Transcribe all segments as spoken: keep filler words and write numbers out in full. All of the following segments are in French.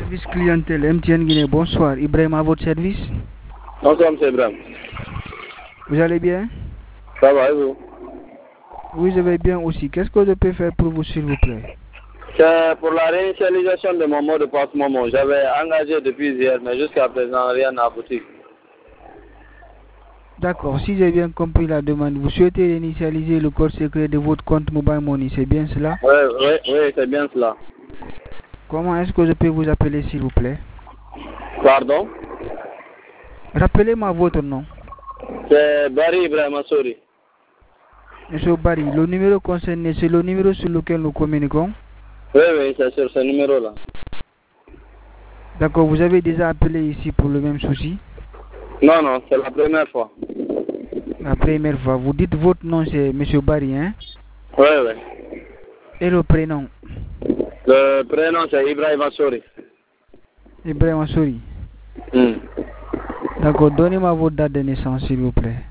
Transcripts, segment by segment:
Service clientèle M T N Guinée, bonsoir. Ibrahim à votre service. Bonsoir, M. Ibrahim. Vous allez bien? Ça va et vous? Oui, je vais bien aussi. Qu'est-ce que je peux faire pour vous, s'il vous plaît? C'est pour la réinitialisation de mon mot de passe Momo. J'avais engagé depuis hier, mais jusqu'à présent, rien n'a abouti. D'accord, si j'ai bien compris la demande, vous souhaitez réinitialiser le code secret de votre compte Mobile Money, c'est bien cela? Oui, oui, oui, c'est bien cela. Comment est-ce que je peux vous appeler, s'il vous plaît? Pardon? Rappelez-moi votre nom. C'est Barry Ibrahim Assouri. Monsieur Barry, le numéro concerné, c'est le numéro sur lequel nous communiquons? Oui, oui, c'est sur ce numéro-là. D'accord, vous avez déjà appelé ici pour le même souci? Non, non, c'est la première fois. La première fois. Vous dites votre nom, c'est Monsieur Barry, hein? Oui, oui. Et le prénom? Le prénom, c'est Ibrahim Assouri. Ibrahim Assouri. Mm. D'accord, donnez-moi votre date de naissance, s'il vous plaît.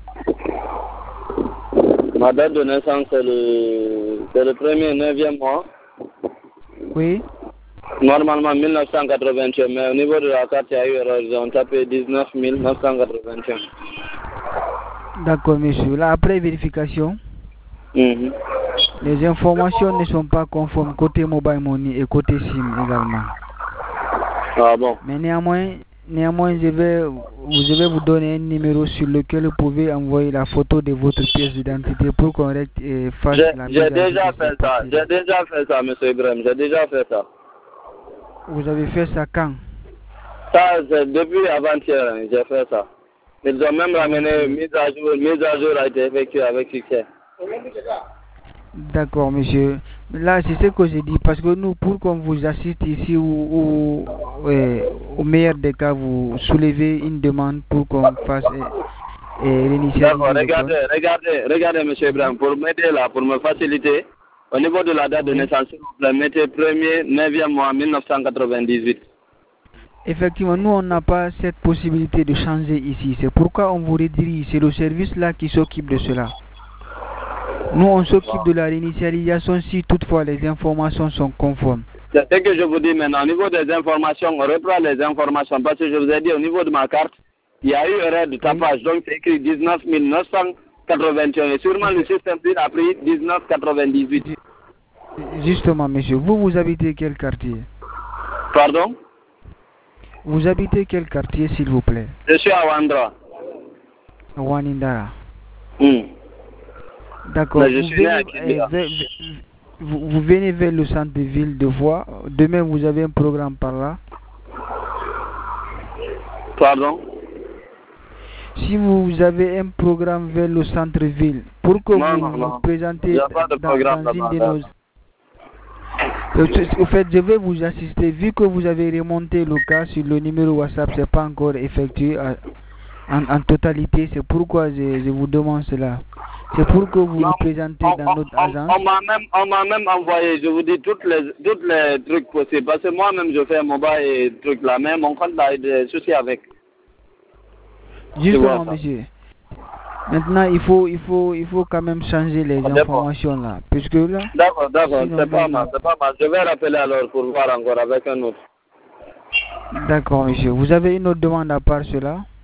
Ma date de naissance, c'est le, c'est le premier neuvième mois. Oui? Normalement mille neuf cent quatre-vingt-un, mais au niveau de la carte, il y a eu erreur. Ils ont tapé dix-neuf mille neuf cent quatre-vingt-un. D'accord, monsieur. Là, après vérification, Mm-hmm. les informations ne sont pas conformes côté Mobile Money et côté SIM également. Ah bon? Mais néanmoins, néanmoins je, vais, je vais vous donner un numéro sur lequel vous pouvez envoyer la photo de votre pièce d'identité pour qu'on fasse la mise à jour. J'ai déjà fait ça. J'ai déjà fait ça, M. Ibrahim. J'ai déjà fait ça. Vous avez fait ça quand? Ça, c'est depuis avant-hier, hein, j'ai fait ça. Ils ont même ramené mise à jour. Mise à jour a été effectuée avec succès. D'accord, monsieur. Là, c'est ce que j'ai dit, parce que nous, pour qu'on vous assiste ici, ou, ou euh, au meilleur des cas, vous soulevez une demande pour qu'on fasse euh, euh, réinitialiser. D'accord, regardez, regardez, regardez, M. Ibrahim, pour m'aider là, pour me faciliter, au niveau de la date de naissance, s'il vous plaît, mettez premier, neuvième mois, mille neuf cent quatre-vingt-dix-huit. Effectivement, nous, on n'a pas cette possibilité de changer ici. C'est pourquoi on vous redirige. C'est le service là qui s'occupe de cela. Nous, on s'occupe de la réinitialisation si toutefois les informations sont conformes. C'est ce que je vous dis maintenant. Au niveau des informations, on reprend les informations. Parce que je vous ai dit, au niveau de ma carte, il y a eu erreur de tapage. Oui. Donc, c'est écrit dix-neuf mille neuf cent quatre-vingt-un. Et sûrement, le système a pris dix-neuf quatre-vingt-dix-huit. Justement, monsieur, vous, vous habitez quel quartier? Pardon? Vous habitez quel quartier, s'il vous plaît? Je suis à Wandra. À Wanindara. Hmm. D'accord. Vous, venez, vous, vous venez vers le centre de ville de Voie. Demain, vous avez un programme par là. Pardon? Si vous avez un programme vers le centre-ville, pour que non, vous non, vous non. présentez dans, dans une de nos... En fait, je vais vous assister. Vu que vous avez remonté le cas sur le numéro WhatsApp, ce n'est pas encore effectué en, en totalité. C'est pourquoi je, je vous demande cela. C'est pour que vous non, vous présentez on, dans on, notre on, agence. On m'a même, on m'a même envoyé, je vous dis, toutes les, toutes les trucs possibles. Parce que moi-même, je fais mobile et trucs là. Mais mon compte a des soucis avec. Justement, monsieur. Maintenant, il faut, il faut, il faut quand même changer les informations là. Puisque là. D'accord, d'accord, c'est pas mal, c'est pas mal. Je vais rappeler alors pour voir encore avec un autre. D'accord, monsieur. Vous avez une autre demande à part cela?